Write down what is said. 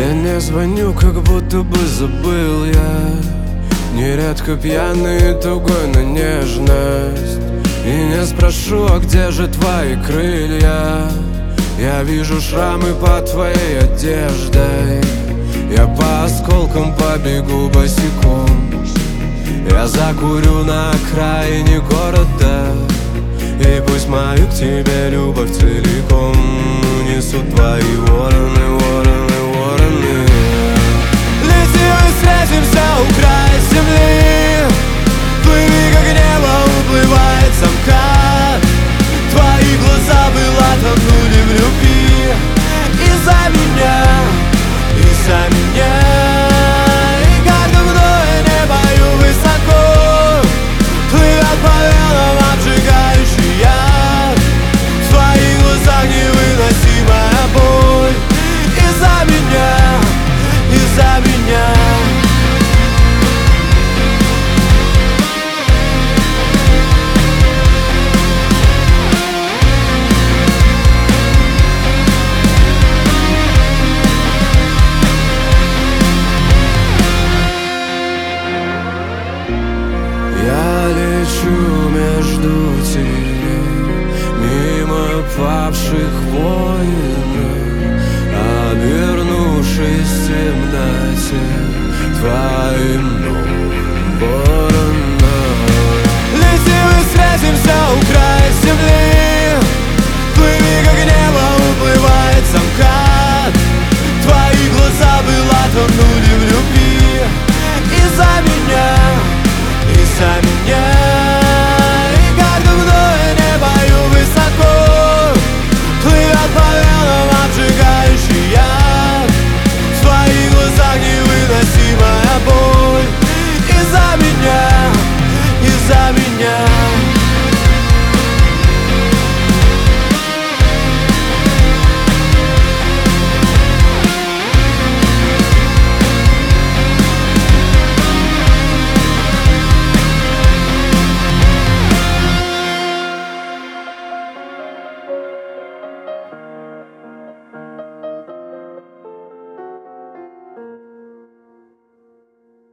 Я не звоню, как будто бы забыл я. Нередко пьяный и тугой на нежность. И не спрошу, а где же твои крылья? Я вижу шрамы под твоей одеждой. Я по осколкам побегу босиком. Я закурю на окраине города. И пусть мою к тебе любовь целиком унесут твои вороны, вороны, вороны. Летим и встретимся у края земли. Плыви, как небо уплывает самкат. Твои глаза было тонули в любви. И за меня, и за меня. И как давно я не пою высоко. Плывет по венам обжигающий яд. В твоих глазах невыносимая боль. И за меня, и за меня. Я лечу между теней, мимо павших воинов, обернувшись в темноте твоим новым вороном. Летим и встретимся у края земли. Плыви, как небо уплывает самкат. Твои глаза была тонули в любви. И за меня, и за меня.